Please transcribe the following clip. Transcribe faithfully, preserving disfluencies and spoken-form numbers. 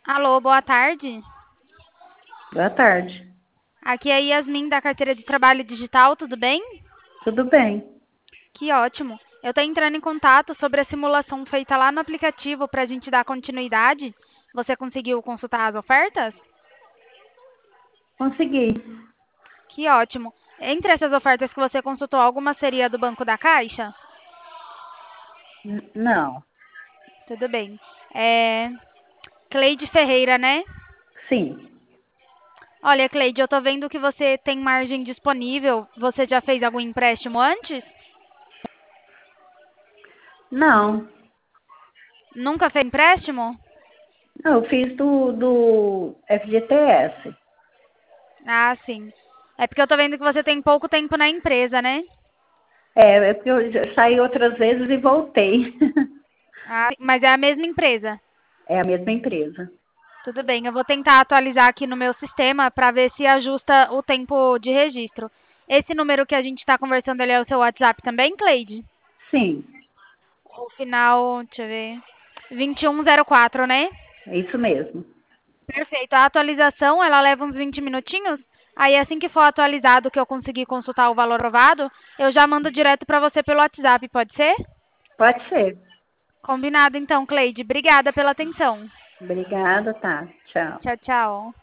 Alô, boa tarde. Boa tarde. Aqui é a Yasmin da carteira de trabalho digital, tudo bem? Tudo bem? Que ótimo. Eu estou entrando em contato sobre a simulação feita lá no aplicativo para a gente dar continuidade. Você conseguiu consultar as ofertas? Consegui. Que ótimo. Entre essas ofertas que você consultou, alguma seria do Banco da Caixa? N- não. Tudo bem. É... Cleide Ferreira, né? Sim. Olha, Cleide, eu estou vendo que você tem margem disponível. Você já fez algum empréstimo antes? Não. Nunca fez empréstimo? Não, eu fiz do, do F G T S. Ah, sim. É porque eu tô vendo que você tem pouco tempo na empresa, né? É, é porque eu já saí outras vezes e voltei. Ah, mas é a mesma empresa. É a mesma empresa. Tudo bem, eu vou tentar atualizar aqui no meu sistema para ver se ajusta o tempo de registro. Esse número que a gente está conversando ali é o seu WhatsApp também, Cleide? Sim, O final, deixa eu ver, vinte e um zero quatro, né? é isso mesmo. Perfeito. A atualização, ela leva uns vinte minutinhos. Aí, assim que for atualizado, que eu conseguir consultar o valor aprovado, eu já mando direto para você pelo WhatsApp, pode ser? Pode ser. Combinado então, Cleide. Obrigada pela atenção. Obrigada, tá. Tchau. Tchau, tchau.